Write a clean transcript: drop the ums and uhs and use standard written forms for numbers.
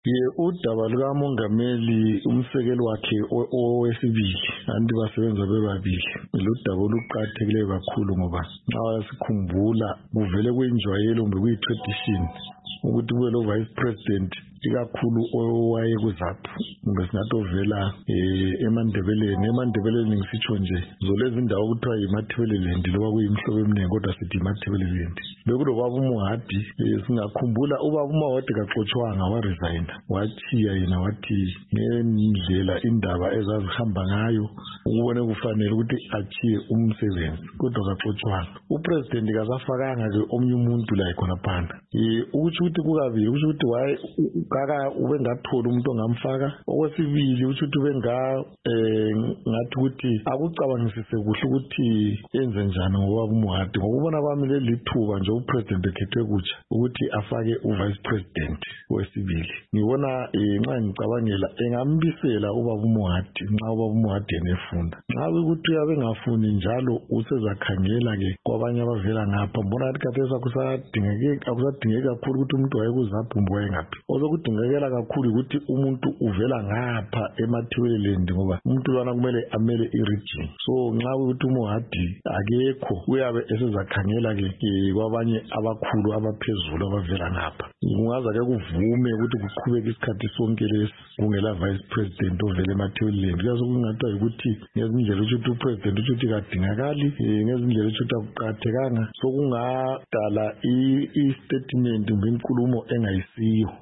Udaba lukamongameli umsekeli wakhe owesibili anti basebenza bebabili ludaba oluqakathekileyo kakhulu ngoba nxa sikhumbula kuvele kuyinjwayelo kumbe kuyi-tradition ukuthi kube lo vice president ikakhulu owayekuzaphu kumbe singathi ovela emandebeleni ngisitsho nje zolezi ndawo kuthiwa yimathebeleland loba kuyimihlobo eminingi kodwa sithi yimathebeleland bekulobaba uMohadi singakhumbula ubaba uMohadi kaxotshwanga waresigna watshiya yena wathi ngendlela indaba ezazihamba ngayo ukubone kufanele ukuthi atshiye umsebenzi kodwa kaxotshwanga upresident kasafakanga ke omnye umuntu la khonaphana ukuthi kukabili ukuthi waye kaka ubengathola umuntu ongamfaka okwesibili ukuthi ngathi ukuthi akucabangisise kuhle ukuthi yenze njani ngoba uMohadi ngokubona kwami lelithuba nje upresident ekhethwe kutsha ukuthi afake uvice president wesibili ngibona nxa ngicabangela engambisela ubaba uMohadi nxa ubaba uMohadi enefunda nxa ukuthi uyabe ngafuni njalo usezakhangela ke kwabanye abavela ngapha mbona ukuthi khathesi akusadingeki kakhulu ukuthi umuntu wayekuzaphu kumbe wayengaphi okudingekela kakhulu ukuthi umuntu uvela ngapha emathebeleland ngoba umuntu lwana kumele amele i-region so nxa ukuthi uMohadi akekho uyabe esezakhangela ke kwabanye abakhulu abaphezulu abavela ngapha kungaza ke kuvume ukuthi kuqhubeke isikhathi sonke lesi kungela vice president ovela emathebeleland kuyaze kungathi ukuthi ngezindlela ukuthi upresident ukuthi kadingakali ngezindlela ukuthi akuqakathekanga so kungadala i-statement kumbe inkulumo engayisiyo